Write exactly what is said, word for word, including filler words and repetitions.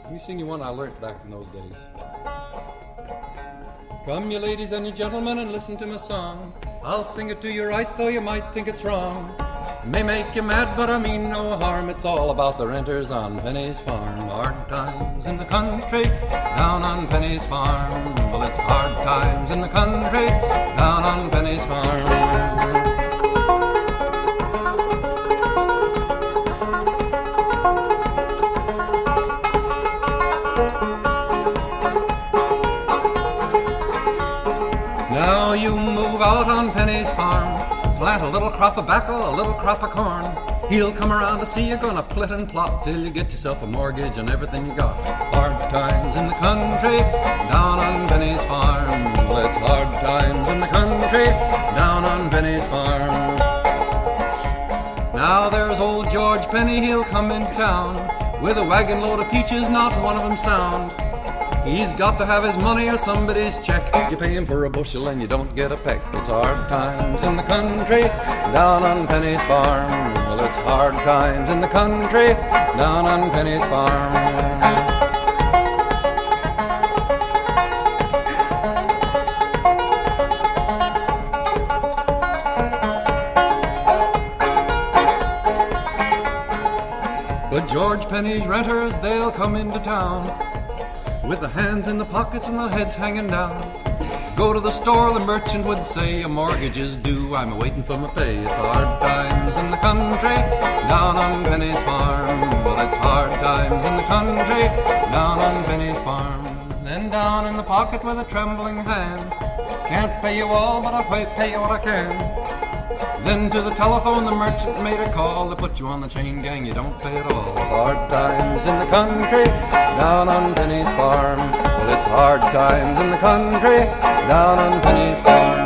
Let me sing you one I learnt back in those days. Come, you ladies and you gentlemen, and listen to my song. I'll sing it to you right, though you might think it's wrong. It may make you mad, but I mean no harm. It's all about the renters on Penny's farm. Hard times in the country, down on Penny's farm. Well, it's hard times in the country, down on Penny's farm. Now you move out on Penny's farm, plant a little crop of tobacco, a little crop of corn. He'll come around to see you, gonna plit and plot till you get yourself a mortgage and everything you got. Hard times in the country, down on Penny's farm. Well, it's hard times in the country, down on Penny's farm. Now there's old George Penny, he'll come into town with a wagon load of peaches, not one of them sound. He's got to have his money or somebody's check. You pay him for a bushel and you don't get a peck. It's hard times in the country, down on Penny's farm. Well, it's hard times in the country, down on Penny's farm. But George Penny's renters, they'll come into town with the hands in the pockets and the heads hanging down. Go to the store, the merchant would say, a mortgage is due, I'm waiting for my pay. It's hard times in the country, down on Penny's farm. Well, it's hard times in the country, down on Penny's farm. Then down in the pocket with a trembling hand, can't pay you all, but I'll pay you what I can. Then to the telephone the merchant made a call. They put you on the chain gang, you don't pay at all. Hard times in the country, down on Penny's farm. Well, it's hard times in the country, down on Penny's farm.